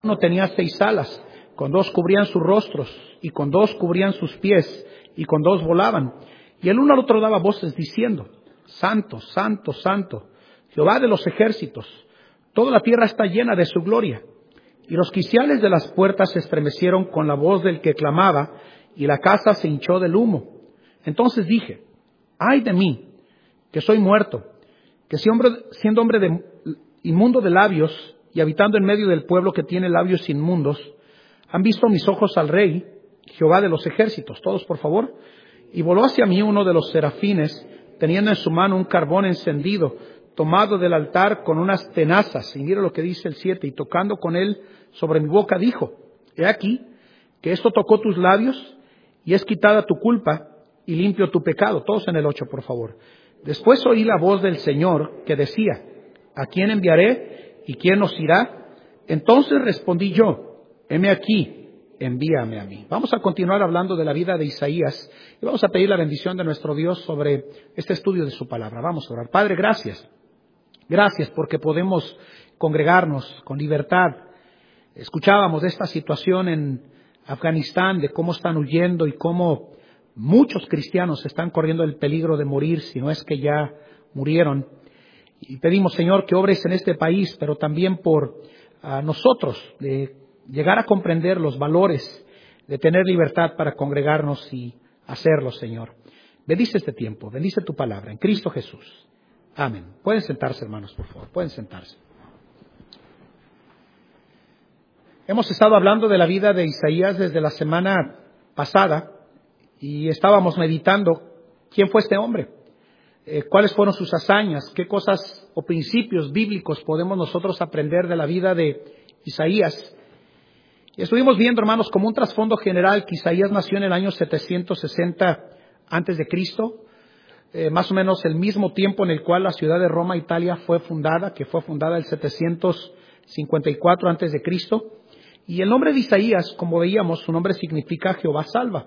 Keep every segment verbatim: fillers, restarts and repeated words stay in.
Uno tenía seis alas, con dos cubrían sus rostros, y con dos cubrían sus pies, y con dos volaban. Y el uno al otro daba voces diciendo: Santo, Santo, Santo, Jehová de los ejércitos, toda la tierra está llena de su gloria. Y los quiciales de las puertas se estremecieron con la voz del que clamaba, y la casa se hinchó del humo. Entonces dije: ay de mí, que soy muerto, que siendo hombre de, inmundo de labios, y habitando en medio del pueblo que tiene labios inmundos, han visto mis ojos al Rey, Jehová de los ejércitos. Todos, por favor. Y voló hacia mí uno de los serafines, teniendo en su mano un carbón encendido, tomado del altar con unas tenazas. Y mira lo que dice el siete: y tocando con él sobre mi boca, dijo: he aquí, que esto tocó tus labios, y es quitada tu culpa, y limpio tu pecado. Todos en el ocho, por favor. Después oí la voz del Señor, que decía: ¿a quién enviaré? ¿Y quién nos irá? Entonces respondí yo: heme aquí, envíame a mí. Vamos a continuar hablando de la vida de Isaías y vamos a pedir la bendición de nuestro Dios sobre este estudio de su palabra. Vamos a orar. Padre, gracias. Gracias porque podemos congregarnos con libertad. Escuchábamos de esta situación en Afganistán, de cómo están huyendo y cómo muchos cristianos están corriendo el peligro de morir, si no es que ya murieron. Y pedimos, Señor, que obres en este país, pero también por uh, nosotros, de llegar a comprender los valores de tener libertad para congregarnos y hacerlo, Señor. Bendice este tiempo, bendice tu palabra, en Cristo Jesús. Amén. Pueden sentarse, hermanos, por favor, pueden sentarse. Hemos estado hablando de la vida de Isaías desde la semana pasada y estábamos meditando quién fue este hombre. Eh, cuáles fueron sus hazañas, qué cosas o principios bíblicos podemos nosotros aprender de la vida de Isaías. Y estuvimos viendo, hermanos, como un trasfondo general que Isaías nació en el año setecientos sesenta antes de Cristo, eh, más o menos el mismo tiempo en el cual la ciudad de Roma, Italia, fue fundada, que fue fundada en setecientos cincuenta y cuatro antes de Cristo. Y el nombre de Isaías, como veíamos, su nombre significa Jehová salva.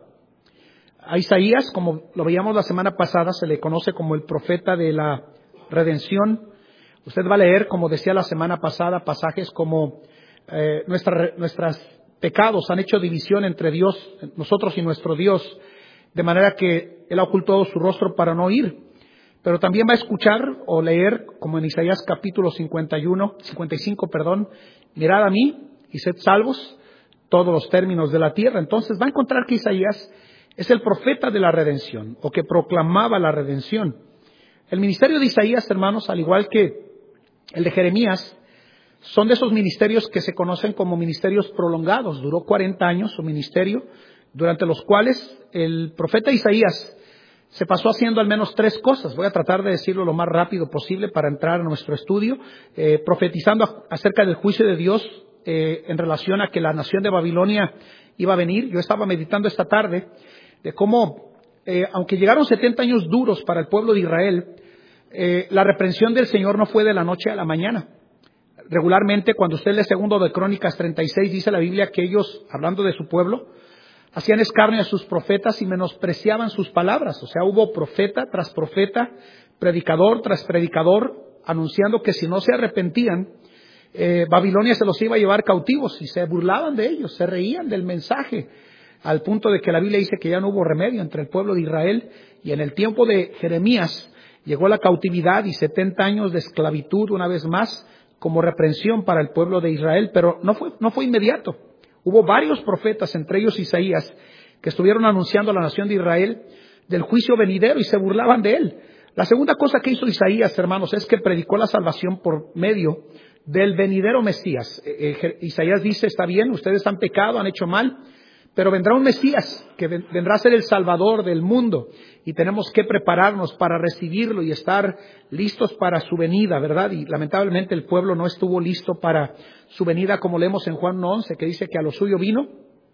A Isaías, como lo veíamos la semana pasada, se le conoce como el profeta de la redención. Usted va a leer, como decía la semana pasada, pasajes como eh, nuestra, nuestros pecados han hecho división entre Dios, nosotros y nuestro Dios, de manera que Él ha ocultado su rostro para no oír. Pero también va a escuchar o leer, como en Isaías capítulo cincuenta y uno, cincuenta y cinco, perdón, mirad a mí y sed salvos todos los términos de la tierra. Entonces va a encontrar que Isaías es el profeta de la redención, o que proclamaba la redención. El ministerio de Isaías, hermanos, al igual que el de Jeremías, son de esos ministerios que se conocen como ministerios prolongados. Duró cuarenta años su ministerio, durante los cuales el profeta Isaías se pasó haciendo al menos tres cosas. Voy a tratar de decirlo lo más rápido posible para entrar a nuestro estudio, eh, profetizando acerca del juicio de Dios eh, en relación a que la nación de Babilonia iba a venir. Yo estaba meditando esta tarde de cómo, eh, aunque llegaron setenta años duros para el pueblo de Israel, eh, la reprensión del Señor no fue de la noche a la mañana. Regularmente, cuando usted lee segundo de Crónicas treinta y seis, dice la Biblia que ellos, hablando de su pueblo, hacían escarnio a sus profetas y menospreciaban sus palabras. O sea, hubo profeta tras profeta, predicador tras predicador, anunciando que si no se arrepentían, eh, Babilonia se los iba a llevar cautivos, y se burlaban de ellos, se reían del mensaje, al punto de que la Biblia dice que ya no hubo remedio entre el pueblo de Israel. Y en el tiempo de Jeremías llegó la cautividad y setenta años de esclavitud una vez más como reprensión para el pueblo de Israel, pero no fue, no fue inmediato. Hubo varios profetas, entre ellos Isaías, que estuvieron anunciando a la nación de Israel del juicio venidero y se burlaban de él. La segunda cosa que hizo Isaías, hermanos, es que predicó la salvación por medio del venidero Mesías. Eh, eh, Isaías dice: está bien, ustedes han pecado, han hecho mal, pero vendrá un Mesías que vendrá a ser el Salvador del mundo, y tenemos que prepararnos para recibirlo y estar listos para su venida, ¿verdad? Y lamentablemente el pueblo no estuvo listo para su venida, como leemos en Juan uno once, que dice que a lo suyo vino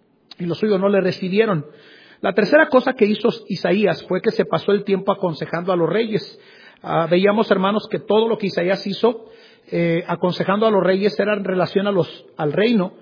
y los suyos no le recibieron. La tercera cosa que hizo Isaías fue que se pasó el tiempo aconsejando a los reyes. Uh, veíamos, hermanos, que todo lo que Isaías hizo eh, aconsejando a los reyes era en relación a los, al reino.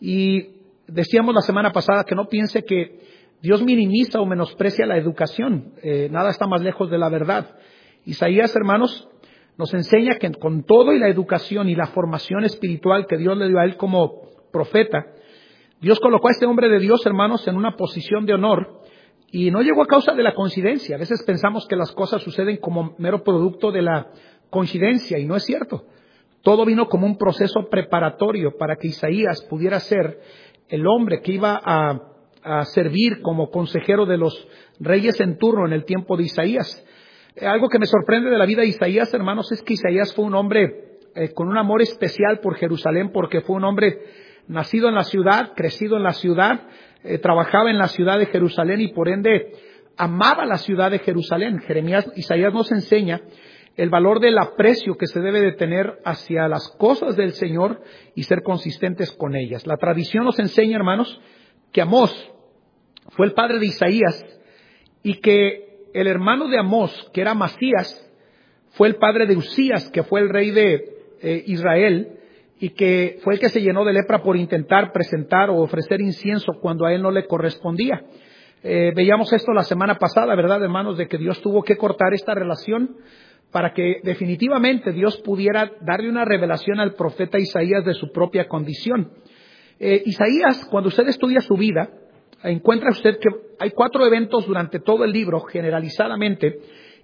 Y decíamos la semana pasada que no piense que Dios minimiza o menosprecia la educación. Eh, nada está más lejos de la verdad. Isaías, hermanos, nos enseña que con todo y la educación y la formación espiritual que Dios le dio a él como profeta. Dios colocó a este hombre de Dios, hermanos, en una posición de honor y no llegó a causa de la coincidencia. A veces pensamos que las cosas suceden como mero producto de la coincidencia y no es cierto. Todo vino como un proceso preparatorio para que Isaías pudiera ser el hombre que iba a, a servir como consejero de los reyes en turno en el tiempo de Isaías. Algo que me sorprende de la vida de Isaías, hermanos, es que Isaías fue un hombre eh, con un amor especial por Jerusalén, porque fue un hombre nacido en la ciudad, crecido en la ciudad, eh, trabajaba en la ciudad de Jerusalén y por ende amaba la ciudad de Jerusalén. Jeremías, Isaías nos enseña el valor del aprecio que se debe de tener hacia las cosas del Señor y ser consistentes con ellas. La tradición nos enseña, hermanos, que Amós fue el padre de Isaías y que el hermano de Amós, que era Amasías, fue el padre de Usías, que fue el rey de eh, Israel y que fue el que se llenó de lepra por intentar presentar o ofrecer incienso cuando a él no le correspondía. Eh, veíamos esto la semana pasada, ¿verdad, hermanos? De que Dios tuvo que cortar esta relación para que definitivamente Dios pudiera darle una revelación al profeta Isaías de su propia condición. Eh, Isaías, cuando usted estudia su vida, encuentra usted que hay cuatro eventos durante todo el libro, generalizadamente,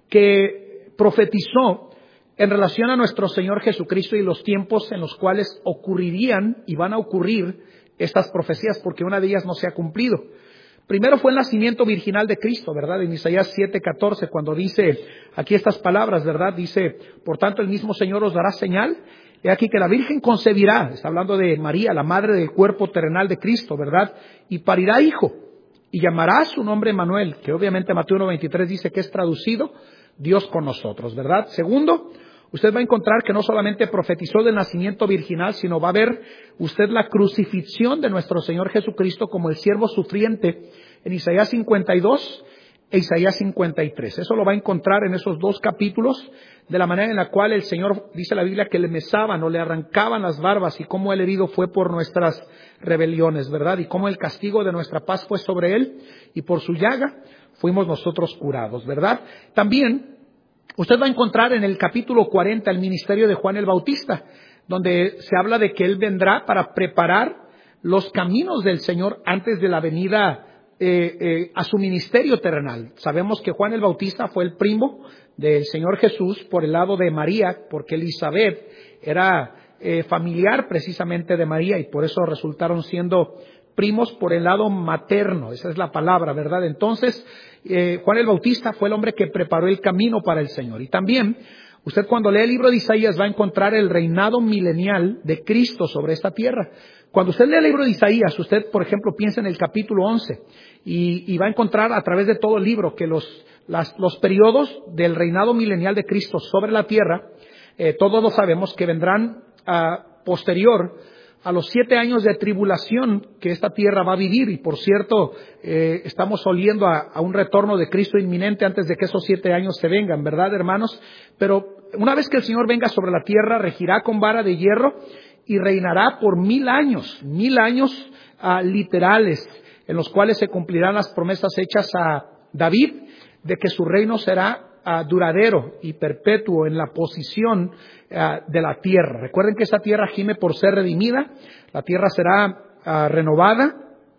que profetizó en relación a nuestro Señor Jesucristo y los tiempos en los cuales ocurrirían y van a ocurrir estas profecías, porque una de ellas no se ha cumplido. Primero fue el nacimiento virginal de Cristo, ¿verdad? En Isaías siete catorce, cuando dice aquí estas palabras, ¿verdad? Dice, por tanto el mismo Señor os dará señal. He aquí que la Virgen concebirá, está hablando de María, la madre del cuerpo terrenal de Cristo, ¿verdad? Y parirá hijo, y llamará su nombre Emmanuel, que obviamente Mateo uno veintitrés dice que es traducido Dios con nosotros, ¿verdad? Segundo, usted va a encontrar que no solamente profetizó del nacimiento virginal, sino va a ver usted la crucifixión de nuestro Señor Jesucristo como el siervo sufriente en Isaías cincuenta y dos e Isaías cincuenta y tres. Eso lo va a encontrar en esos dos capítulos, de la manera en la cual el Señor, dice la Biblia, que le mesaban o le arrancaban las barbas y cómo el herido fue por nuestras rebeliones, ¿verdad? Y cómo el castigo de nuestra paz fue sobre él y por su llaga fuimos nosotros curados, ¿verdad? También usted va a encontrar en el capítulo cuarenta el ministerio de Juan el Bautista, donde se habla de que él vendrá para preparar los caminos del Señor antes de la venida eh, eh, a su ministerio terrenal. Sabemos que Juan el Bautista fue el primo del Señor Jesús por el lado de María, porque Elizabeth era eh, familiar precisamente de María y por eso resultaron siendo primos por el lado materno. Esa es la palabra, ¿verdad? Entonces, eh, Juan el Bautista fue el hombre que preparó el camino para el Señor. Y también, usted cuando lee el libro de Isaías va a encontrar el reinado milenial de Cristo sobre esta tierra. Cuando usted lee el libro de Isaías, usted, por ejemplo, piensa en el capítulo once y, y va a encontrar a través de todo el libro que los, las, los periodos del reinado milenial de Cristo sobre la tierra, eh, todos lo sabemos que vendrán uh, posterior a los siete años de tribulación que esta tierra va a vivir. Y por cierto, eh, estamos oliendo a, a un retorno de Cristo inminente antes de que esos siete años se vengan, ¿verdad, hermanos? Pero una vez que el Señor venga sobre la tierra, regirá con vara de hierro y reinará por mil años, mil años uh, literales, en los cuales se cumplirán las promesas hechas a David de que su reino será Uh, duradero y perpetuo en la posición uh, de la tierra. Recuerden que esta tierra gime por ser redimida, la tierra será uh, renovada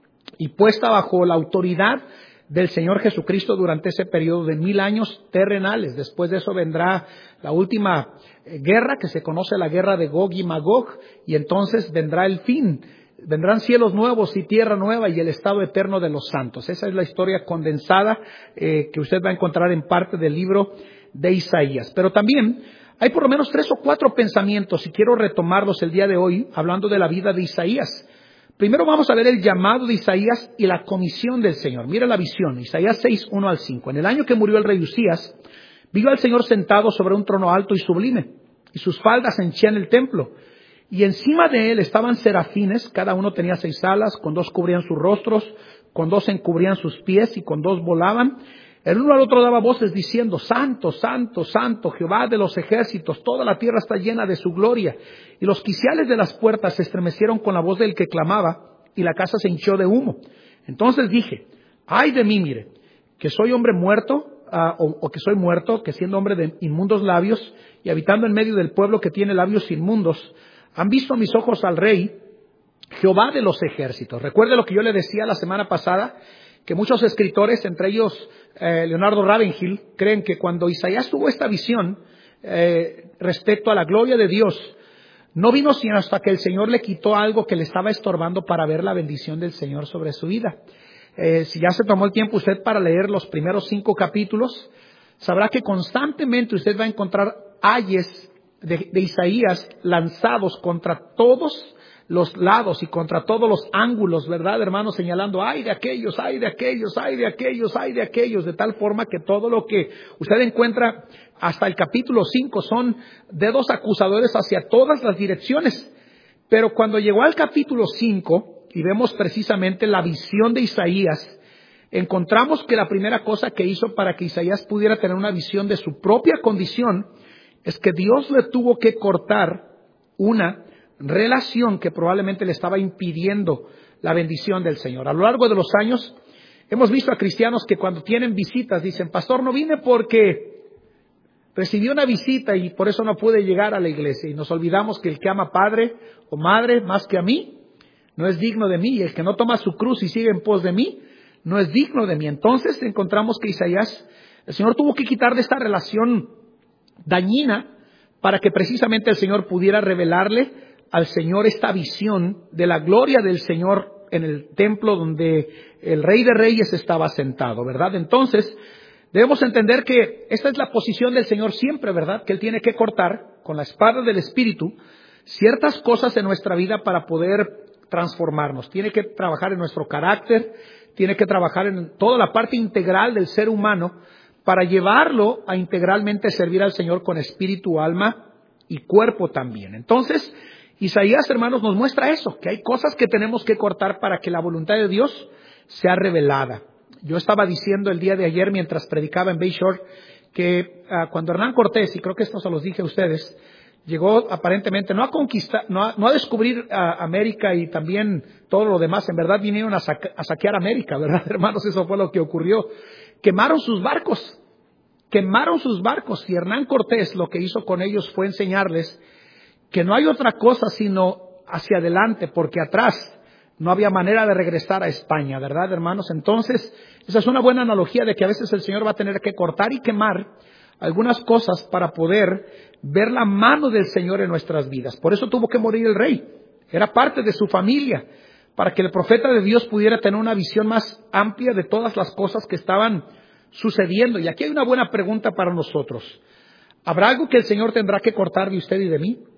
y puesta bajo la autoridad del Señor Jesucristo durante ese periodo de mil años terrenales. Después de eso vendrá la última eh, guerra, que se conoce la guerra de Gog y Magog, y entonces vendrá el fin. Vendrán cielos nuevos y tierra nueva y el estado eterno de los santos. Esa es la historia condensada eh, que usted va a encontrar en parte del libro de Isaías. Pero también hay por lo menos tres o cuatro pensamientos, y quiero retomarlos el día de hoy, hablando de la vida de Isaías. Primero vamos a ver el llamado de Isaías y la comisión del Señor. Mira la visión, Isaías seis, uno al cinco. En el año que murió el rey Usías, vio al Señor sentado sobre un trono alto y sublime, y sus faldas henchían el templo. Y encima de él estaban serafines, cada uno tenía seis alas, con dos cubrían sus rostros, con dos encubrían sus pies y con dos volaban. El uno al otro daba voces diciendo, Santo, Santo, Santo, Jehová de los ejércitos, toda la tierra está llena de su gloria. Y los quiciales de las puertas se estremecieron con la voz del que clamaba, y la casa se hinchó de humo. Entonces dije, ay de mí, mire, que soy hombre muerto, uh, o, o que soy muerto, que siendo hombre de inmundos labios, y habitando en medio del pueblo que tiene labios inmundos, han visto mis ojos al Rey, Jehová de los ejércitos. Recuerde lo que yo le decía la semana pasada, que muchos escritores, entre ellos eh, Leonardo Ravenhill, creen que cuando Isaías tuvo esta visión eh, respecto a la gloria de Dios, no vino sino hasta que el Señor le quitó algo que le estaba estorbando para ver la bendición del Señor sobre su vida. Eh, si ya se tomó el tiempo usted para leer los primeros cinco capítulos, sabrá que constantemente usted va a encontrar ayes de, de Isaías lanzados contra todos los lados y contra todos los ángulos, ¿verdad, hermanos? Señalando, ay de aquellos, ay de aquellos, ay de aquellos, ay de aquellos, de tal forma que todo lo que usted encuentra hasta el capítulo cinco son dedos acusadores hacia todas las direcciones. Pero cuando llegó al capítulo cinco y vemos precisamente la visión de Isaías, encontramos que la primera cosa que hizo para que Isaías pudiera tener una visión de su propia condición es que Dios le tuvo que cortar una relación que probablemente le estaba impidiendo la bendición del Señor. A lo largo de los años hemos visto a cristianos que cuando tienen visitas dicen, pastor, no vine porque recibí una visita y por eso no pude llegar a la iglesia. Y nos olvidamos que el que ama padre o madre más que a mí no es digno de mí, y el que no toma su cruz y sigue en pos de mí no es digno de mí. Entonces encontramos que Isaías, el Señor tuvo que quitar de esta relación dañina para que precisamente el Señor pudiera revelarle al Señor esta visión de la gloria del Señor en el templo donde el Rey de Reyes estaba sentado, ¿verdad? Entonces, debemos entender que esta es la posición del Señor siempre, ¿verdad? Que Él tiene que cortar con la espada del Espíritu ciertas cosas en nuestra vida para poder transformarnos. Tiene que trabajar en nuestro carácter, tiene que trabajar en toda la parte integral del ser humano para llevarlo a integralmente servir al Señor con espíritu, alma y cuerpo también. Entonces, Isaías, hermanos, nos muestra eso, que hay cosas que tenemos que cortar para que la voluntad de Dios sea revelada. Yo estaba diciendo el día de ayer mientras predicaba en Bayshore que uh, cuando Hernán Cortés, y creo que esto se los dije a ustedes, llegó aparentemente no a conquistar, no a, no a descubrir uh, América y también todo lo demás, en verdad vinieron a, saca, a saquear América, ¿verdad, hermanos? Eso fue lo que ocurrió. Quemaron sus barcos, quemaron sus barcos, y Hernán Cortés lo que hizo con ellos fue enseñarles que no hay otra cosa sino hacia adelante, porque atrás no había manera de regresar a España, ¿verdad, hermanos? Entonces, esa es una buena analogía de que a veces el Señor va a tener que cortar y quemar algunas cosas para poder ver la mano del Señor en nuestras vidas. Por eso tuvo que morir el rey. Era parte de su familia, para que el profeta de Dios pudiera tener una visión más amplia de todas las cosas que estaban sucediendo. Y aquí hay una buena pregunta para nosotros. ¿Habrá algo que el Señor tendrá que cortar de usted y de mí?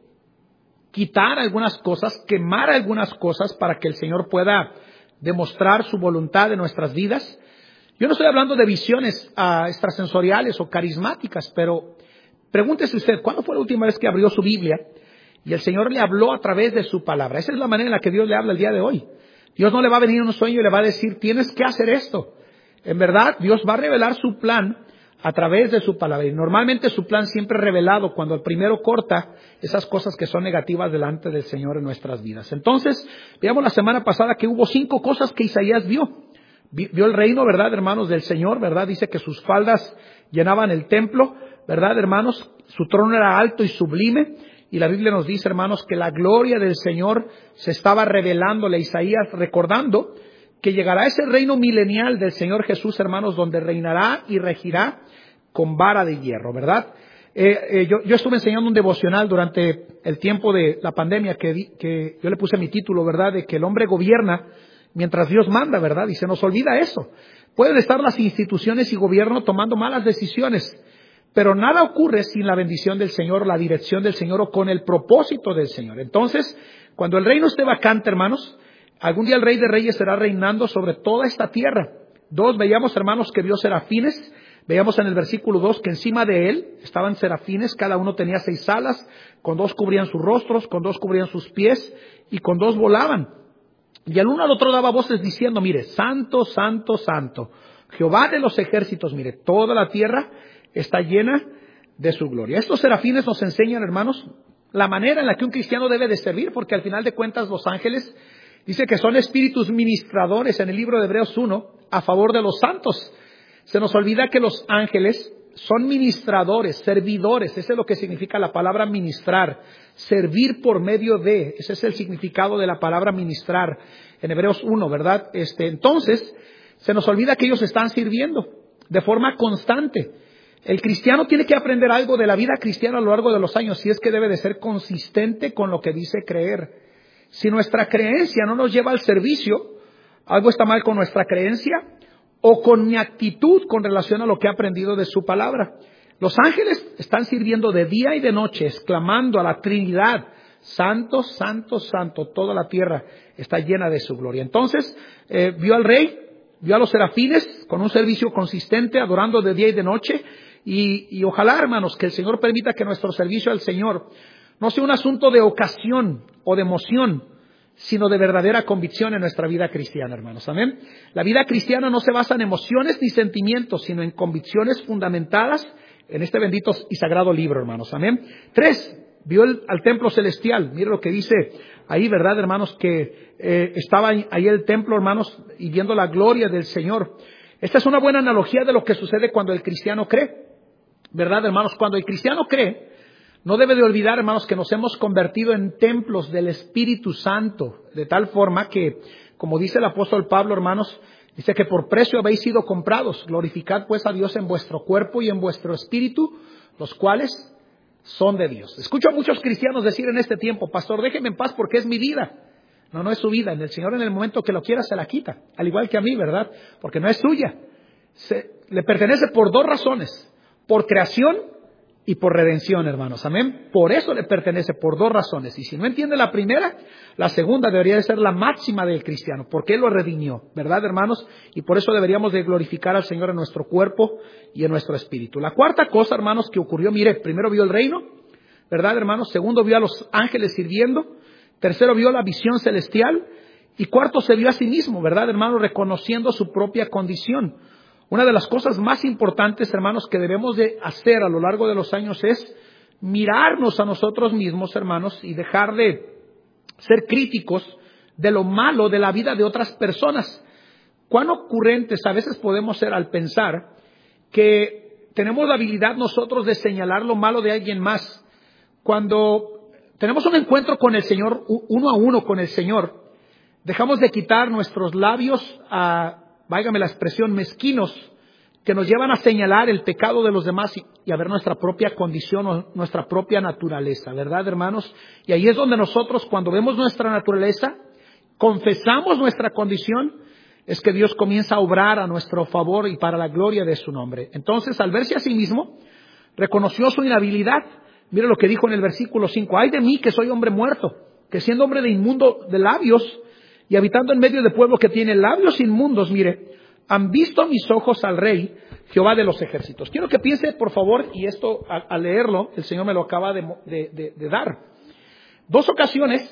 Quitar algunas cosas, quemar algunas cosas para que el Señor pueda demostrar su voluntad en nuestras vidas. Yo no estoy hablando de visiones uh, extrasensoriales o carismáticas, pero pregúntese usted, ¿cuándo fue la última vez que abrió su Biblia y el Señor le habló a través de su palabra? Esa es la manera en la que Dios le habla el día de hoy. Dios no le va a venir en un sueño y le va a decir, tienes que hacer esto. En verdad, Dios va a revelar su plan a través de su palabra. Y normalmente su plan siempre es revelado cuando el primero corta esas cosas que son negativas delante del Señor en nuestras vidas. Entonces, veamos la semana pasada que hubo cinco cosas que Isaías vio. Vio el reino, ¿verdad, hermanos, del Señor, ¿verdad? Dice que sus faldas llenaban el templo, ¿verdad, hermanos? Su trono era alto y sublime. Y la Biblia nos dice, hermanos, que la gloria del Señor se estaba revelándole a Isaías, recordando que llegará ese reino milenial del Señor Jesús, hermanos, donde reinará y regirá con vara de hierro, ¿verdad? Eh, eh, yo, yo estuve enseñando un devocional durante el tiempo de la pandemia que, di, que yo le puse mi título, ¿verdad? De que el hombre gobierna mientras Dios manda, ¿verdad? Y se nos olvida eso. Pueden estar las instituciones y gobierno tomando malas decisiones, pero nada ocurre sin la bendición del Señor, la dirección del Señor o con el propósito del Señor. Entonces, cuando el reino esté vacante, hermanos, algún día el Rey de Reyes será reinando sobre toda esta tierra. Dos, veíamos, hermanos, que vio serafines. Veíamos en el versículo dos que encima de él estaban serafines, cada uno tenía seis alas, con dos cubrían sus rostros, con dos cubrían sus pies y con dos volaban. Y el uno al otro daba voces diciendo, mire, santo, santo, santo, Jehová de los ejércitos, mire, toda la tierra está llena de su gloria. Estos serafines nos enseñan, hermanos, la manera en la que un cristiano debe de servir, porque al final de cuentas los ángeles dice que son espíritus ministradores en el libro de Hebreos uno a favor de los santos. Se nos olvida que los ángeles son ministradores, servidores. Ese es lo que significa la palabra ministrar. Servir por medio de. Ese es el significado de la palabra ministrar. En Hebreos uno, ¿verdad? Este, entonces, se nos olvida que ellos están sirviendo de forma constante. El cristiano tiene que aprender algo de la vida cristiana a lo largo de los años, si es que debe de ser consistente con lo que dice creer. Si nuestra creencia no nos lleva al servicio, algo está mal con nuestra creencia o con mi actitud con relación a lo que he aprendido de su palabra. Los ángeles están sirviendo de día y de noche, exclamando a la Trinidad: Santo, Santo, Santo, toda la tierra está llena de su gloria. Entonces, eh, vio al rey, vio a los serafines con un servicio consistente, adorando de día y de noche. Y, y ojalá, hermanos, que el Señor permita que nuestro servicio al Señor no sea un asunto de ocasión o de emoción, sino de verdadera convicción en nuestra vida cristiana, hermanos. Amén. La vida cristiana no se basa en emociones ni sentimientos, sino en convicciones fundamentadas en este bendito y sagrado libro, hermanos. Amén. Tres, vio el, al templo celestial. Mire lo que dice ahí, ¿verdad, hermanos? Que eh, estaba ahí el templo, hermanos, y viendo la gloria del Señor. Esta es una buena analogía de lo que sucede cuando el cristiano cree. ¿Verdad, hermanos? Cuando el cristiano cree, no debe de olvidar, hermanos, que nos hemos convertido en templos del Espíritu Santo, de tal forma que, como dice el apóstol Pablo, hermanos, dice que por precio habéis sido comprados. Glorificad pues a Dios en vuestro cuerpo y en vuestro espíritu, los cuales son de Dios. Escucho a muchos cristianos decir en este tiempo: pastor, déjeme en paz porque es mi vida. No, no es su vida. En el Señor, en el momento que lo quiera, se la quita. Al igual que a mí, ¿verdad? Porque no es suya. Se, le pertenece por dos razones. Por creación y por redención, hermanos. Amén. Por eso le pertenece, por dos razones. Y si no entiende la primera, la segunda debería de ser la máxima del cristiano, porque Él lo redimió, ¿verdad, hermanos? Y por eso deberíamos de glorificar al Señor en nuestro cuerpo y en nuestro espíritu. La cuarta cosa, hermanos, que ocurrió, mire, primero vio el reino, ¿verdad, hermanos? Segundo, vio a los ángeles sirviendo. Tercero, vio la visión celestial. Y cuarto, se vio a sí mismo, ¿verdad, hermanos? Reconociendo su propia condición. Una de las cosas más importantes, hermanos, que debemos de hacer a lo largo de los años es mirarnos a nosotros mismos, hermanos, y dejar de ser críticos de lo malo de la vida de otras personas. Cuán ocurrentes a veces podemos ser al pensar que tenemos la habilidad nosotros de señalar lo malo de alguien más. Cuando tenemos un encuentro con el Señor, uno a uno con el Señor, dejamos de quitar nuestros labios a... váigame la expresión, mezquinos, que nos llevan a señalar el pecado de los demás y, y a ver nuestra propia condición o nuestra propia naturaleza, ¿verdad, hermanos? Y ahí es donde nosotros, cuando vemos nuestra naturaleza, confesamos nuestra condición, es que Dios comienza a obrar a nuestro favor y para la gloria de su nombre. Entonces, al verse a sí mismo, reconoció su inhabilidad. Mire lo que dijo en el versículo cinco: ay de mí, que soy hombre muerto, que siendo hombre de inmundo de labios, y habitando en medio de pueblo que tiene labios inmundos, mire, han visto mis ojos al Rey, Jehová de los ejércitos. Quiero que piense, por favor, y esto al leerlo, el Señor me lo acaba de, de, de, de dar. Dos ocasiones,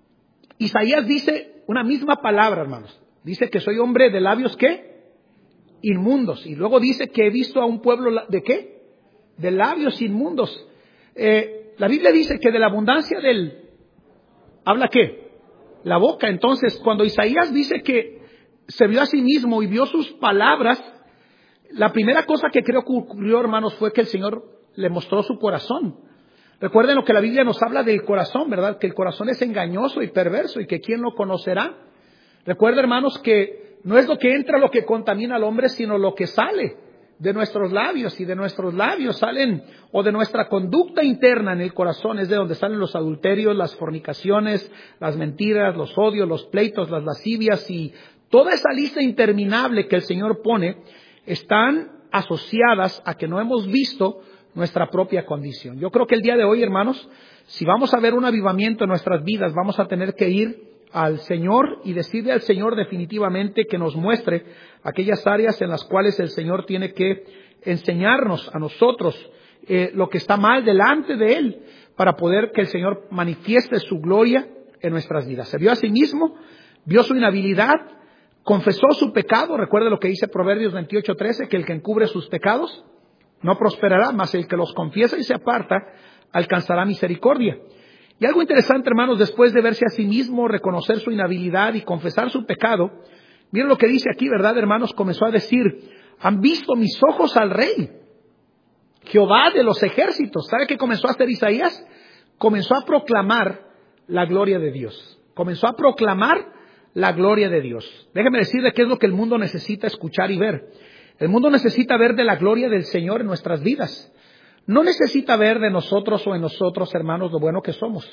Isaías dice una misma palabra, hermanos. Dice que soy hombre de labios, ¿qué? Inmundos. Y luego dice que he visto a un pueblo, ¿de qué? De labios inmundos. Eh, la Biblia dice que de la abundancia del... ¿Habla qué? La boca. Entonces, cuando Isaías dice que se vio a sí mismo y vio sus palabras, la primera cosa que creo que ocurrió, hermanos, fue que el Señor le mostró su corazón. Recuerden lo que la Biblia nos habla del corazón, ¿verdad? Que el corazón es engañoso y perverso y que ¿quién lo conocerá? Recuerden, hermanos, que no es lo que entra lo que contamina al hombre, sino lo que sale de nuestros labios. Y de nuestros labios salen, o de nuestra conducta interna en el corazón, es de donde salen los adulterios, las fornicaciones, las mentiras, los odios, los pleitos, las lascivias y toda esa lista interminable que el Señor pone, están asociadas a que no hemos visto nuestra propia condición. Yo creo que el día de hoy, hermanos, si vamos a ver un avivamiento en nuestras vidas, vamos a tener que ir al Señor y decirle al Señor definitivamente que nos muestre aquellas áreas en las cuales el Señor tiene que enseñarnos a nosotros eh, lo que está mal delante de Él, para poder que el Señor manifieste su gloria en nuestras vidas. Se vio a sí mismo, vio su inhabilidad, confesó su pecado. Recuerde lo que dice Proverbios veintiocho trece, que el que encubre sus pecados no prosperará, mas el que los confiesa y se aparta alcanzará misericordia. Y algo interesante, hermanos, después de verse a sí mismo, reconocer su inhabilidad y confesar su pecado, miren lo que dice aquí, ¿verdad, hermanos? Comenzó a decir: han visto mis ojos al Rey. Jehová de los ejércitos. ¿Sabe qué comenzó a hacer Isaías? Comenzó a proclamar la gloria de Dios. Comenzó a proclamar la gloria de Dios. Déjeme decirle qué es lo que el mundo necesita escuchar y ver. El mundo necesita ver de la gloria del Señor en nuestras vidas. No necesita ver de nosotros o en nosotros, hermanos, lo bueno que somos.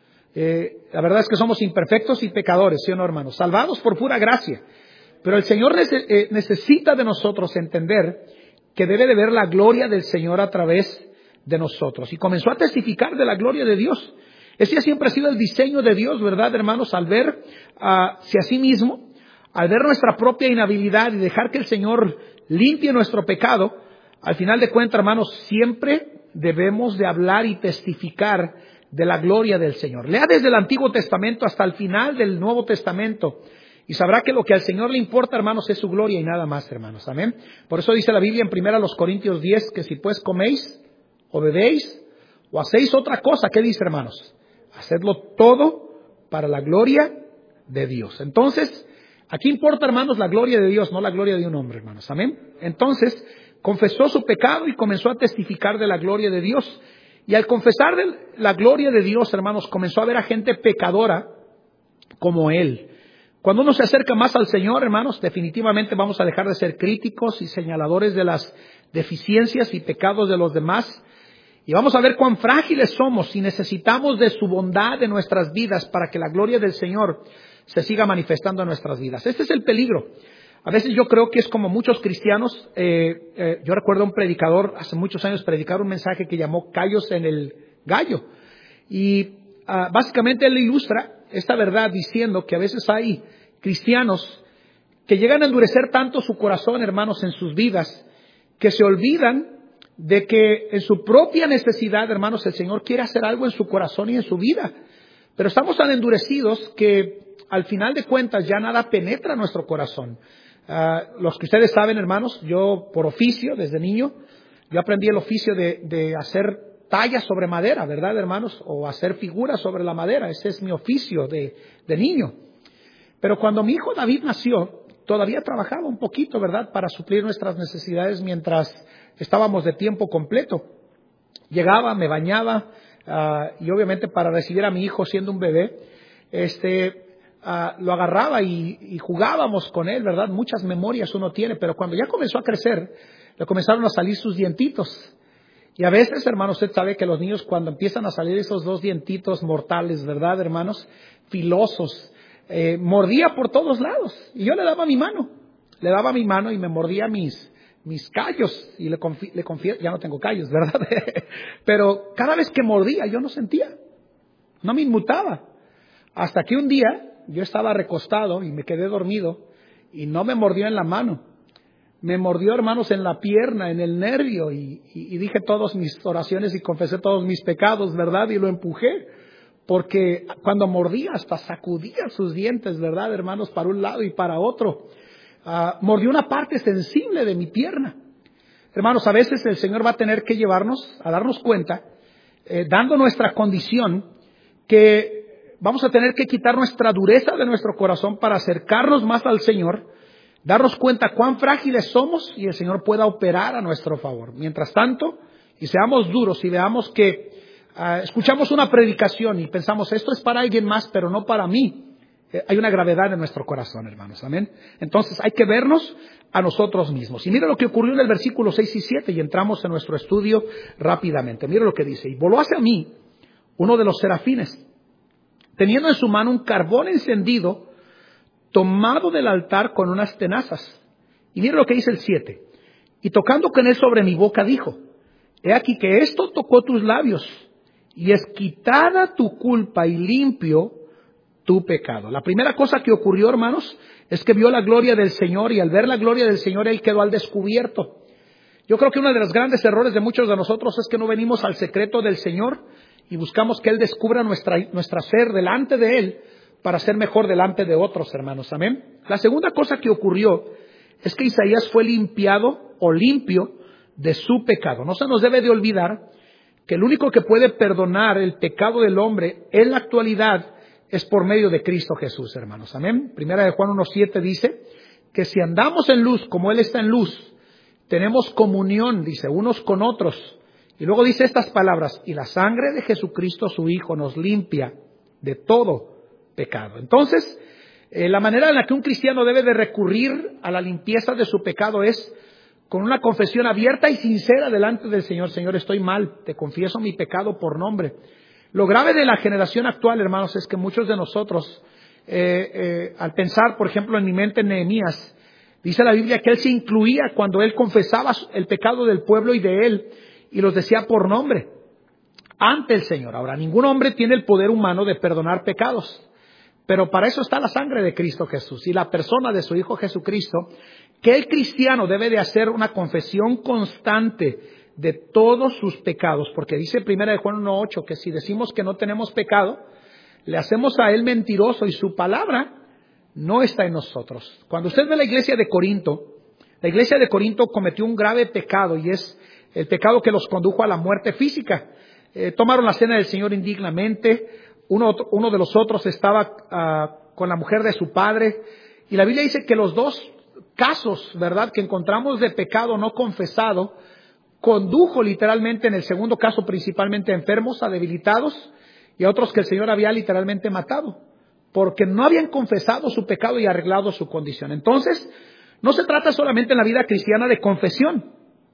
Eh, la verdad es que somos imperfectos y pecadores, ¿sí o no, hermanos? Salvados por pura gracia. Pero el Señor nece- eh, necesita de nosotros entender que debe de ver la gloria del Señor a través de nosotros. Y comenzó a testificar de la gloria de Dios. Ese siempre ha sido el diseño de Dios, ¿verdad, hermanos? Al ver uh, si a sí mismo, al ver nuestra propia inhabilidad y dejar que el Señor limpie nuestro pecado, al final de cuentas, hermanos, siempre debemos de hablar y testificar de la gloria del Señor. Lea desde el Antiguo Testamento hasta el final del Nuevo Testamento y sabrá que lo que al Señor le importa, hermanos, es su gloria y nada más, hermanos. Amén. Por eso dice la Biblia en primera los Corintios diez que si pues coméis o bebéis o hacéis otra cosa, ¿qué dice, hermanos? Hacedlo todo para la gloria de Dios. Entonces, aquí importa, hermanos, la gloria de Dios, no la gloria de un hombre, hermanos. Amén. Entonces, confesó su pecado y comenzó a testificar de la gloria de Dios. Y al confesar de la gloria de Dios, hermanos, comenzó a ver a gente pecadora como él. Cuando uno se acerca más al Señor, hermanos, definitivamente vamos a dejar de ser críticos y señaladores de las deficiencias y pecados de los demás. Y vamos a ver cuán frágiles somos y necesitamos de su bondad en nuestras vidas para que la gloria del Señor se siga manifestando en nuestras vidas. Este es el peligro. A veces yo creo que es como muchos cristianos. Eh, eh, yo recuerdo a un predicador hace muchos años predicar un mensaje que llamó Callos en el Gallo. Y uh, básicamente él ilustra esta verdad diciendo que a veces hay cristianos que llegan a endurecer tanto su corazón, hermanos, en sus vidas, que se olvidan de que en su propia necesidad, hermanos, el Señor quiere hacer algo en su corazón y en su vida. Pero estamos tan endurecidos que al final de cuentas ya nada penetra nuestro corazón. Uh, los que ustedes saben, hermanos, yo por oficio, desde niño, yo aprendí el oficio de, de hacer tallas sobre madera, ¿verdad, hermanos? O hacer figuras sobre la madera. Ese es mi oficio de, de niño. Pero cuando mi hijo David nació, todavía trabajaba un poquito, ¿verdad? Para suplir nuestras necesidades mientras estábamos de tiempo completo. Llegaba, me bañaba, uh, y obviamente para recibir a mi hijo siendo un bebé, este... Uh, lo agarraba y, y jugábamos con él, ¿verdad? Muchas memorias uno tiene, pero cuando ya comenzó a crecer, le comenzaron a salir sus dientitos. Y a veces, hermanos, usted sabe que los niños cuando empiezan a salir esos dos dientitos mortales, ¿verdad, hermanos? Filosos, eh, mordía por todos lados. Y yo le daba mi mano, le daba mi mano y me mordía mis, mis callos. Y le, confi- le confieso, ya no tengo callos, ¿verdad? Pero cada vez que mordía yo no sentía, no me inmutaba. Hasta que un día yo estaba recostado y me quedé dormido y no me mordió en la mano. Me mordió, hermanos, en la pierna, en el nervio y, y, y dije todas mis oraciones y confesé todos mis pecados, ¿verdad? Y lo empujé porque cuando mordía hasta sacudía sus dientes, ¿verdad, hermanos? Para un lado y para otro. Uh, mordió una parte sensible de mi pierna. Hermanos, a veces el Señor va a tener que llevarnos a darnos cuenta, eh, dando nuestra condición, que vamos a tener que quitar nuestra dureza de nuestro corazón para acercarnos más al Señor, darnos cuenta cuán frágiles somos y el Señor pueda operar a nuestro favor. Mientras tanto, y seamos duros y veamos que uh, escuchamos una predicación y pensamos, esto es para alguien más, pero no para mí. Eh, hay una gravedad en nuestro corazón, hermanos. Amén. Entonces hay que vernos a nosotros mismos. Y mira lo que ocurrió en el versículo seis y siete y entramos en nuestro estudio rápidamente. Mira lo que dice. Y voló hacia mí uno de los serafines, teniendo en su mano un carbón encendido, tomado del altar con unas tenazas. Y mira lo que dice el siete. Y tocando con él sobre mi boca dijo, he aquí que esto tocó tus labios, y es quitada tu culpa y limpio tu pecado. La primera cosa que ocurrió, hermanos, es que vio la gloria del Señor, y al ver la gloria del Señor, él quedó al descubierto. Yo creo que uno de los grandes errores de muchos de nosotros es que no venimos al secreto del Señor y buscamos que Él descubra nuestra, nuestra ser delante de Él para ser mejor delante de otros, hermanos. Amén. La segunda cosa que ocurrió es que Isaías fue limpiado o limpio de su pecado. No se nos debe de olvidar que el único que puede perdonar el pecado del hombre en la actualidad es por medio de Cristo Jesús, hermanos. Amén. Primera de Juan uno siete dice que si andamos en luz como Él está en luz, tenemos comunión, dice, unos con otros. Y luego dice estas palabras, y la sangre de Jesucristo su Hijo nos limpia de todo pecado. Entonces, eh, la manera en la que un cristiano debe de recurrir a la limpieza de su pecado es con una confesión abierta y sincera delante del Señor. Señor, estoy mal, te confieso mi pecado por nombre. Lo grave de la generación actual, hermanos, es que muchos de nosotros, eh, eh, al pensar, por ejemplo, en mi mente en Nehemías, dice la Biblia que él se incluía cuando él confesaba el pecado del pueblo y de él, y los decía por nombre ante el Señor. Ahora, ningún hombre tiene el poder humano de perdonar pecados, pero para eso está la sangre de Cristo Jesús y la persona de su Hijo Jesucristo, que el cristiano debe de hacer una confesión constante de todos sus pecados, porque dice primera de Juan uno ocho que si decimos que no tenemos pecado, le hacemos a él mentiroso y su palabra no está en nosotros. Cuando usted ve la iglesia de Corinto, la iglesia de Corinto cometió un grave pecado y es el pecado que los condujo a la muerte física. Eh, tomaron la cena del Señor indignamente, uno, uno de los otros estaba uh, con la mujer de su padre, y la Biblia dice que los dos casos, ¿verdad?, que encontramos de pecado no confesado, condujo literalmente, en el segundo caso principalmente a enfermos, a debilitados, y a otros que el Señor había literalmente matado, porque no habían confesado su pecado y arreglado su condición. Entonces, no se trata solamente en la vida cristiana de confesión,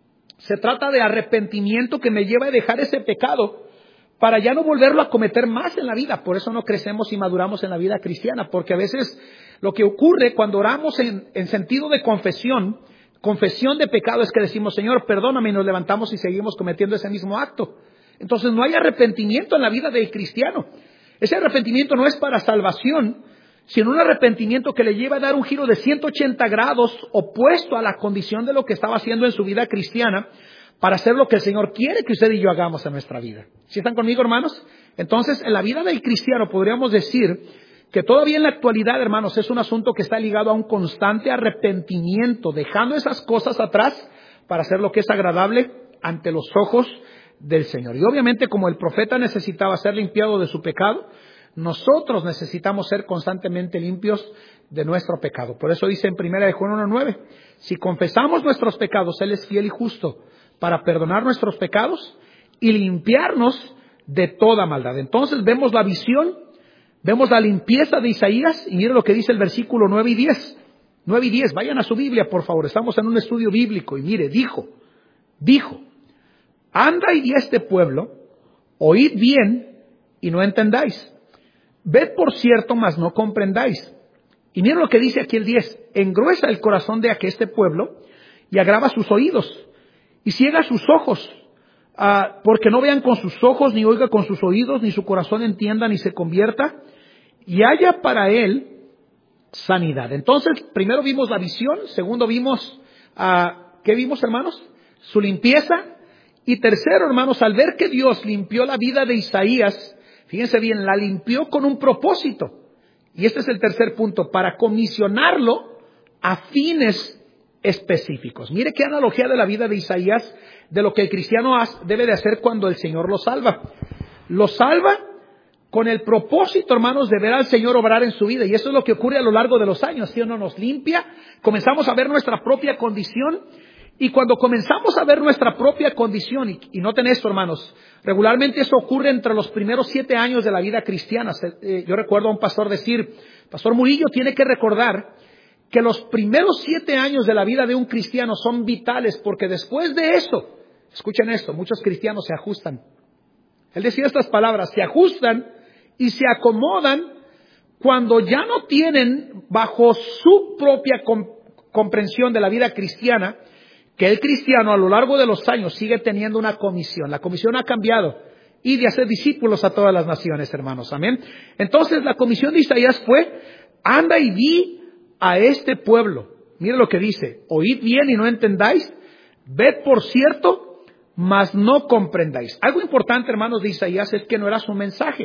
se trata de arrepentimiento que me lleva a dejar ese pecado para ya no volverlo a cometer más en la vida. Por eso no crecemos y maduramos en la vida cristiana, porque a veces lo que ocurre cuando oramos en, en sentido de confesión, confesión de pecado, es que decimos, Señor, perdóname, y nos levantamos y seguimos cometiendo ese mismo acto. Entonces no hay arrepentimiento en la vida del cristiano. Ese arrepentimiento no es para salvación, sino un arrepentimiento que le lleva a dar un giro de ciento ochenta grados opuesto a la condición de lo que estaba haciendo en su vida cristiana, para hacer lo que el Señor quiere que usted y yo hagamos en nuestra vida. ¿Sí están conmigo, hermanos? Entonces, en la vida del cristiano podríamos decir que todavía en la actualidad, hermanos, es un asunto que está ligado a un constante arrepentimiento, dejando esas cosas atrás para hacer lo que es agradable ante los ojos del Señor. Y obviamente, como el profeta necesitaba ser limpiado de su pecado, nosotros necesitamos ser constantemente limpios de nuestro pecado. Por eso dice en primera de Juan uno nueve, si confesamos nuestros pecados, Él es fiel y justo para perdonar nuestros pecados y limpiarnos de toda maldad. Entonces vemos la visión, vemos la limpieza de Isaías, y mire lo que dice el versículo nueve y diez. nueve y diez, vayan a su Biblia, por favor, estamos en un estudio bíblico, y mire, dijo, dijo, anda y di a este pueblo, oíd bien y no entendáis. Ved por cierto, mas no comprendáis. Y miren lo que dice aquí el diez. Engruesa el corazón de este pueblo y agrava sus oídos y ciega sus ojos, uh, porque no vean con sus ojos, ni oiga con sus oídos, ni su corazón entienda, ni se convierta, y haya para él sanidad. Entonces, primero vimos la visión, segundo vimos, uh, ¿qué vimos, hermanos? Su limpieza. Y tercero, hermanos, al ver que Dios limpió la vida de Isaías, fíjense bien, la limpió con un propósito. Y este es el tercer punto, para comisionarlo a fines específicos. Mire qué analogía de la vida de Isaías, de lo que el cristiano debe de hacer cuando el Señor lo salva. Lo salva con el propósito, hermanos, de ver al Señor obrar en su vida. Y eso es lo que ocurre a lo largo de los años. ¿Sí o no? Nos limpia, comenzamos a ver nuestra propia condición. Y cuando comenzamos a ver nuestra propia condición, y, y noten esto, hermanos, regularmente eso ocurre entre los primeros siete años de la vida cristiana. Eh, yo recuerdo a un pastor decir, Pastor Murillo tiene que recordar que los primeros siete años de la vida de un cristiano son vitales, porque después de eso, escuchen esto, muchos cristianos se ajustan. Él decía estas palabras, se ajustan y se acomodan cuando ya no tienen bajo su propia comp- comprensión de la vida cristiana, que el cristiano a lo largo de los años sigue teniendo una comisión. La comisión ha cambiado, y de hacer discípulos a todas las naciones, hermanos. Amén. Entonces la comisión de Isaías fue, anda y di a este pueblo. Mire lo que dice, oíd bien y no entendáis, ved por cierto, mas no comprendáis. Algo importante, hermanos, de Isaías es que no era su mensaje.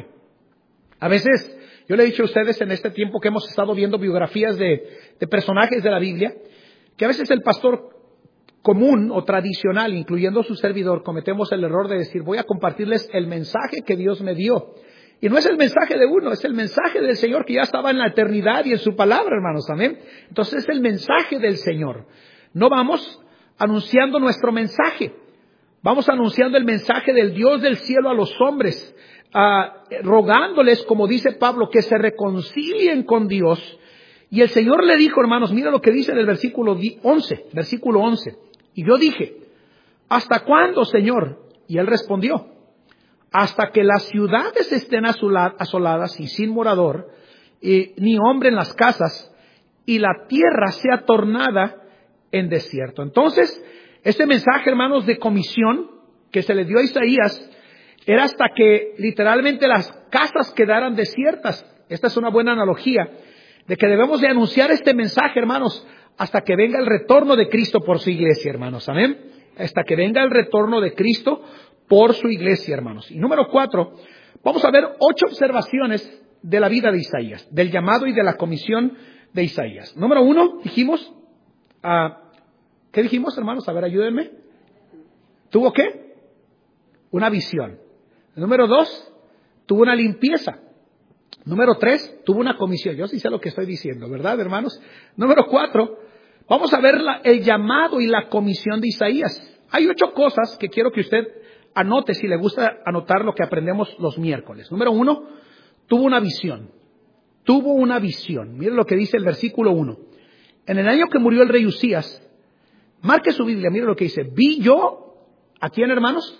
A veces, yo le he dicho a ustedes en este tiempo que hemos estado viendo biografías de, de personajes de la Biblia, que a veces el pastor común o tradicional, incluyendo su servidor, cometemos el error de decir, voy a compartirles el mensaje que Dios me dio. Y no es el mensaje de uno, es el mensaje del Señor que ya estaba en la eternidad y en su palabra, hermanos, amén. Entonces es el mensaje del Señor. No vamos anunciando nuestro mensaje, Vamos anunciando el mensaje del Dios del cielo a los hombres, uh, rogándoles, como dice Pablo, que se reconcilien con Dios. Y el Señor le dijo, hermanos, mira lo que dice en el versículo once, versículo once. Y yo dije, ¿hasta cuándo, Señor? Y Él respondió, hasta que las ciudades estén asoladas y sin morador, y ni hombre en las casas, y la tierra sea tornada en desierto. Entonces, este mensaje, hermanos, de comisión que se le dio a Isaías, era hasta que literalmente las casas quedaran desiertas. Esta es una buena analogía de que debemos de anunciar este mensaje, hermanos, hasta que venga el retorno de Cristo por su iglesia, hermanos. Amén. Hasta que venga el retorno de Cristo por su iglesia, hermanos. Y número cuatro, vamos a ver ocho observaciones de la vida de Isaías, del llamado y de la comisión de Isaías. Número uno, dijimos, uh, ¿qué dijimos, hermanos? A ver, ayúdenme. ¿Tuvo qué? Una visión. Número dos, tuvo una limpieza. Número tres, tuvo una comisión. Yo sí sé lo que estoy diciendo, ¿verdad, hermanos? Número cuatro, vamos a ver la, el llamado y la comisión de Isaías. Hay ocho cosas que quiero que usted anote si le gusta anotar lo que aprendemos los miércoles. Número uno, tuvo una visión. Tuvo una visión. Mire lo que dice el versículo uno. En el año que murió el rey Usías, marque su Biblia, mire lo que dice. Vi yo, ¿a quién, hermanos?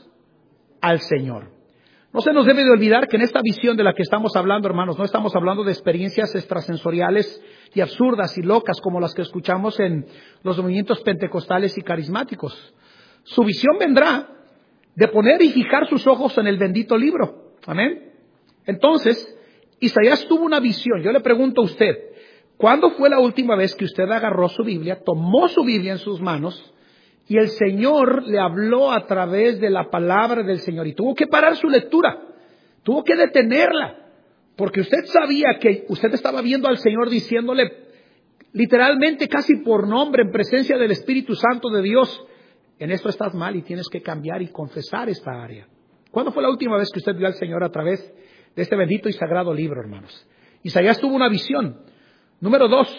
Al Señor. No se nos debe de olvidar que en esta visión de la que estamos hablando, hermanos, no estamos hablando de experiencias extrasensoriales y absurdas y locas como las que escuchamos en los movimientos pentecostales y carismáticos. Su visión vendrá de poner y fijar sus ojos en el bendito libro. Amén. Entonces, Isaías tuvo una visión. Yo le pregunto a usted, ¿cuándo fue la última vez que usted agarró su Biblia, tomó su Biblia en sus manos y el Señor le habló a través de la palabra del Señor y tuvo que parar su lectura, tuvo que detenerla, porque usted sabía que usted estaba viendo al Señor diciéndole literalmente casi por nombre en presencia del Espíritu Santo de Dios, en esto estás mal y tienes que cambiar y confesar esta área? ¿Cuándo fue la última vez que usted vio al Señor a través de este bendito y sagrado libro, hermanos? Isaías tuvo una visión. Número dos,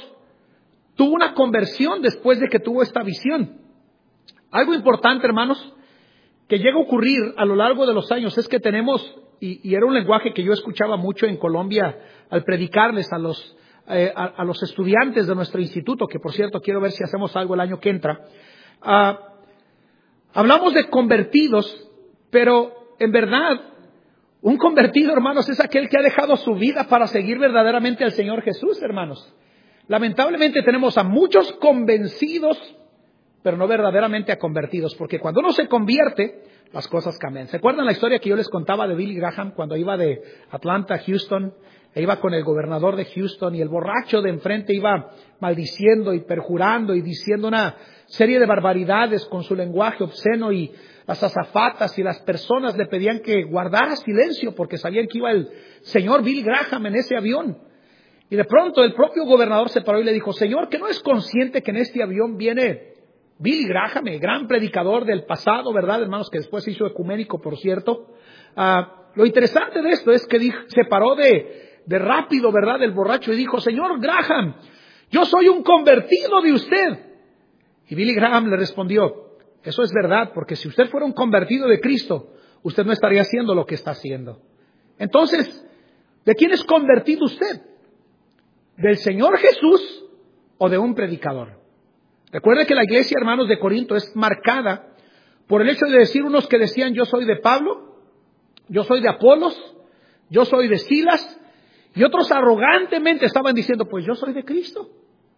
tuvo una conversión después de que tuvo esta visión. Algo importante, hermanos, que llega a ocurrir a lo largo de los años es que tenemos, y, y era un lenguaje que yo escuchaba mucho en Colombia al predicarles a los, eh, a, a los estudiantes de nuestro instituto, que por cierto quiero ver si hacemos algo el año que entra. Uh, hablamos de convertidos, pero en verdad, un convertido, hermanos, es aquel que ha dejado su vida para seguir verdaderamente al Señor Jesús, hermanos. Lamentablemente tenemos a muchos convencidos, pero no verdaderamente a convertidos, porque cuando uno se convierte, las cosas cambian. ¿Se acuerdan la historia que yo les contaba de Billy Graham cuando iba de Atlanta a Houston? E iba con el gobernador de Houston y el borracho de enfrente iba maldiciendo y perjurando y diciendo una serie de barbaridades con su lenguaje obsceno, y las azafatas y las personas le pedían que guardara silencio porque sabían que iba el señor Billy Graham en ese avión. Y de pronto el propio gobernador se paró y le dijo, Señor, ¿que no es consciente que en este avión viene Billy Graham, el gran predicador del pasado, verdad, hermanos, que después se hizo ecuménico, por cierto? Uh, lo interesante de esto es que dijo, se paró de, de rápido, verdad, el borracho, y dijo, Señor Graham, yo soy un convertido de usted. Y Billy Graham le respondió, eso es verdad, porque si usted fuera un convertido de Cristo, usted no estaría haciendo lo que está haciendo. Entonces, ¿de quién es convertido usted? ¿Del Señor Jesús o de un predicador? Recuerde que la iglesia, hermanos, de Corinto es marcada por el hecho de decir unos que decían yo soy de Pablo, yo soy de Apolos, yo soy de Silas, y otros arrogantemente estaban diciendo pues yo soy de Cristo.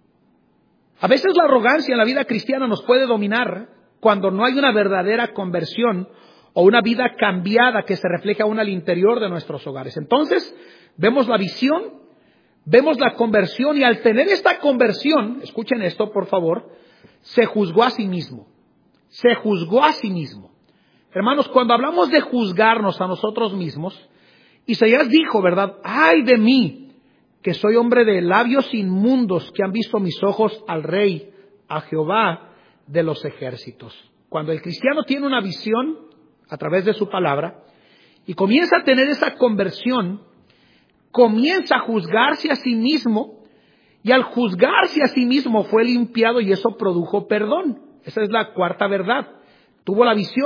A veces la arrogancia en la vida cristiana nos puede dominar cuando no hay una verdadera conversión o una vida cambiada que se refleja aún al interior de nuestros hogares. Entonces, vemos la visión, vemos la conversión, y al tener esta conversión, escuchen esto por favor, se juzgó a sí mismo. Se juzgó a sí mismo. Hermanos, cuando hablamos de juzgarnos a nosotros mismos, Isaías dijo, ¿verdad? ¡Ay de mí, que soy hombre de labios inmundos, que han visto mis ojos al Rey, a Jehová de los ejércitos! Cuando el cristiano tiene una visión a través de su palabra y comienza a tener esa conversión, comienza a juzgarse a sí mismo, y al juzgarse a sí mismo fue limpiado y eso produjo perdón. Esa es la cuarta verdad. Tuvo la visión,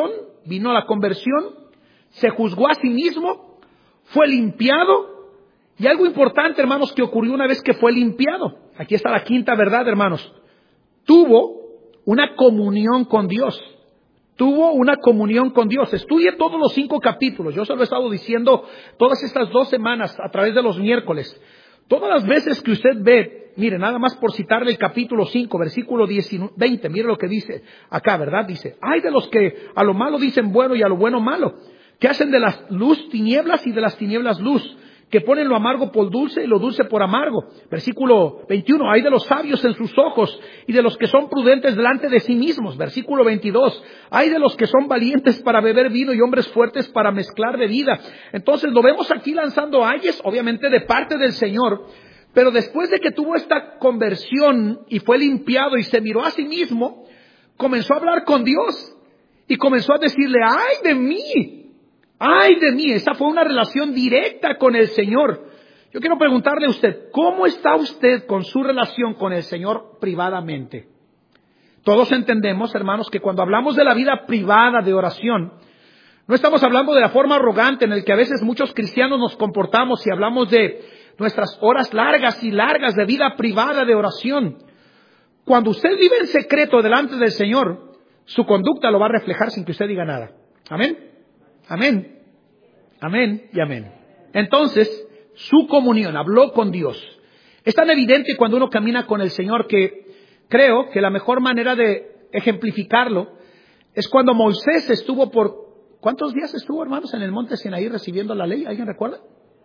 Vino la conversión, se juzgó a sí mismo, fue limpiado. Y algo importante, hermanos, que ocurrió una vez que fue limpiado. Aquí está la quinta verdad, hermanos. Tuvo una comunión con Dios. Tuvo una comunión con Dios. Estudie todos los cinco capítulos. Yo se lo he estado diciendo todas estas dos semanas a través de los miércoles. Todas las veces que usted ve, mire, nada más por citarle el capítulo cinco, versículo veinte, mire lo que dice acá, ¿verdad? Dice, ay de los que a lo malo dicen bueno y a lo bueno malo, que hacen de la luz tinieblas y de las tinieblas luz, que ponen lo amargo por dulce y lo dulce por amargo. Versículo veintiuno, hay de los sabios en sus ojos y de los que son prudentes delante de sí mismos. Versículo veintidós, hay de los que son valientes para beber vino y hombres fuertes para mezclar bebida. Entonces lo vemos aquí lanzando ayes, obviamente de parte del Señor, pero después de que tuvo esta conversión y fue limpiado y se miró a sí mismo, comenzó a hablar con Dios y comenzó a decirle, ay de mí. ¡Ay de mí! Esa fue una relación directa con el Señor. Yo quiero preguntarle a usted, ¿cómo está usted con su relación con el Señor privadamente? Todos entendemos, hermanos, que cuando hablamos de la vida privada de oración, no estamos hablando de la forma arrogante en la que a veces muchos cristianos nos comportamos y hablamos de nuestras horas largas y largas de vida privada de oración. Cuando usted vive en secreto delante del Señor, su conducta lo va a reflejar sin que usted diga nada. Amén. Amén, amén y amén. Entonces, su comunión, habló con Dios. Es tan evidente cuando uno camina con el Señor que creo que la mejor manera de ejemplificarlo es cuando Moisés estuvo por... ¿Cuántos días estuvo, hermanos, en el monte Sinaí recibiendo la ley? ¿Alguien recuerda?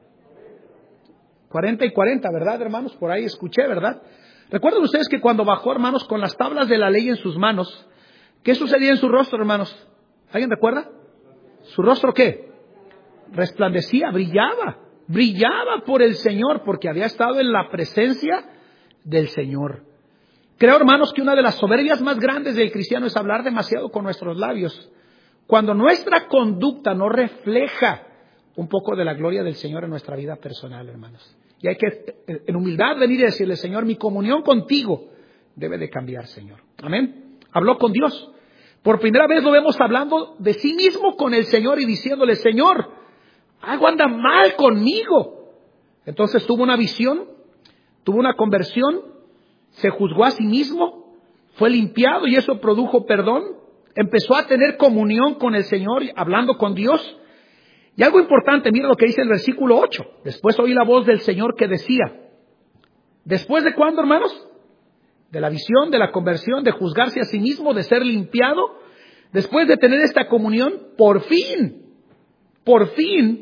cuarenta y cuarenta, ¿verdad, hermanos? Por ahí escuché, ¿verdad? ¿Recuerdan ustedes que cuando bajó, hermanos, con las tablas de la ley en sus manos, qué sucedía en su rostro, hermanos? ¿Alguien recuerda? ¿Su rostro qué? Resplandecía, brillaba, brillaba por el Señor, porque había estado en la presencia del Señor. Creo, hermanos, que una de las soberbias más grandes del cristiano es hablar demasiado con nuestros labios, cuando nuestra conducta no refleja un poco de la gloria del Señor en nuestra vida personal, hermanos. Y hay que, en humildad, venir y decirle, Señor, mi comunión contigo debe de cambiar, Señor. Amén. Habló con Dios. Por primera vez lo vemos hablando de sí mismo con el Señor y diciéndole, Señor, algo anda mal conmigo. Entonces tuvo una visión, tuvo una conversión, se juzgó a sí mismo, fue limpiado y eso produjo perdón. Empezó a tener comunión con el Señor, hablando con Dios. Y algo importante, mira lo que dice el versículo ocho. Después oí la voz del Señor que decía, ¿después de cuándo, hermanos? De la visión, de la conversión, de juzgarse a sí mismo, de ser limpiado. Después de tener esta comunión, por fin, por fin,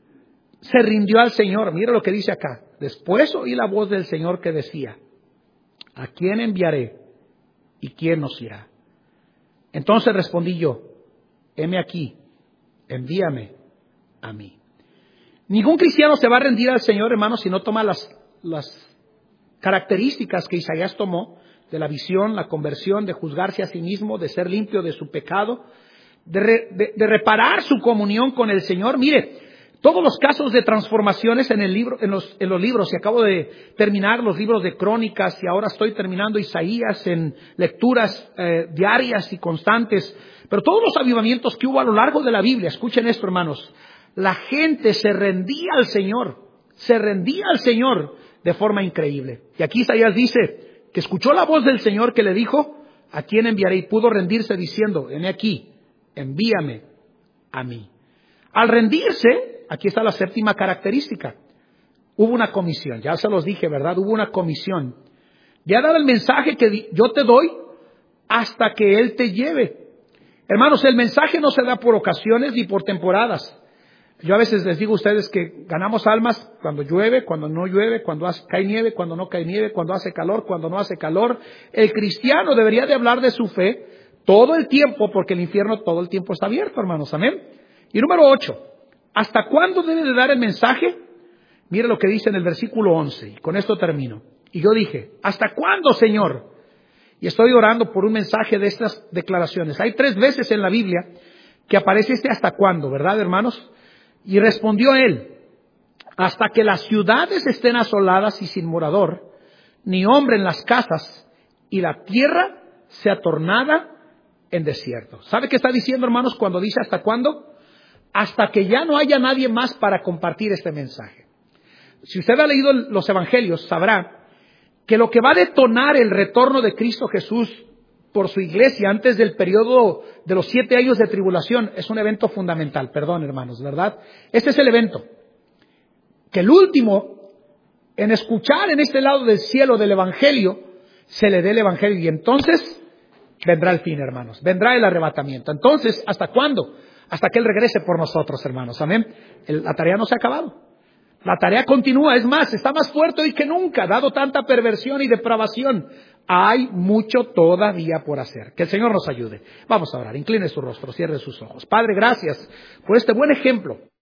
se rindió al Señor. Mira lo que dice acá. Después oí la voz del Señor que decía, ¿a quién enviaré y quién nos irá? Entonces respondí yo, heme aquí, envíame a mí. Ningún cristiano se va a rendir al Señor, hermanos, si no toma las, las características que Isaías tomó de la visión, la conversión, de juzgarse a sí mismo, de ser limpio de su pecado, de, re, de, de reparar su comunión con el Señor. Mire, todos los casos de transformaciones en el libro, en los, en los libros, y acabo de terminar los libros de Crónicas y ahora estoy terminando Isaías en lecturas eh, diarias y constantes, pero todos los avivamientos que hubo a lo largo de la Biblia, escuchen esto, hermanos, la gente se rendía al Señor, se rendía al Señor de forma increíble. Y aquí Isaías dice que escuchó la voz del Señor que le dijo, ¿a quién enviaré? Y pudo rendirse diciendo, heme aquí, envíame a mí. Al rendirse, aquí está la séptima característica. Hubo una comisión, ya se los dije, ¿verdad? Hubo una comisión. Ya dar el mensaje que yo te doy hasta que Él te lleve. Hermanos, el mensaje no se da por ocasiones ni por temporadas. Yo a veces les digo a ustedes que ganamos almas cuando llueve, cuando no llueve, cuando hace, cae nieve, cuando no cae nieve, cuando hace calor, cuando no hace calor. El cristiano debería de hablar de su fe todo el tiempo, porque el infierno todo el tiempo está abierto, hermanos. Amén. Y número ocho, ¿hasta cuándo debe de dar el mensaje? Mire lo que dice en el versículo once, y con esto termino. Y yo dije, ¿hasta cuándo, Señor? Y estoy orando por un mensaje de estas declaraciones. Hay tres veces en la Biblia que aparece este hasta cuándo, ¿verdad, hermanos? Y respondió él, hasta que las ciudades estén asoladas y sin morador, ni hombre en las casas, y la tierra sea tornada en desierto. ¿Sabe qué está diciendo, hermanos, cuando dice hasta cuándo? Hasta que ya no haya nadie más para compartir este mensaje. Si usted ha leído los evangelios, sabrá que lo que va a detonar el retorno de Cristo Jesús por su iglesia antes del periodo de los siete años de tribulación es un evento fundamental. Perdón, hermanos, ¿verdad? Este es el evento. Que el último en escuchar en este lado del cielo del evangelio, se le dé el evangelio y entonces vendrá el fin, hermanos. Vendrá el arrebatamiento. Entonces, ¿hasta cuándo? Hasta que Él regrese por nosotros, hermanos. Amén. El, la tarea no se ha acabado. La tarea continúa. Es más, está más fuerte hoy que nunca, dado tanta perversión y depravación. Hay mucho todavía por hacer. Que el Señor nos ayude. Vamos a orar. Incline su rostro, cierre sus ojos. Padre, gracias por este buen ejemplo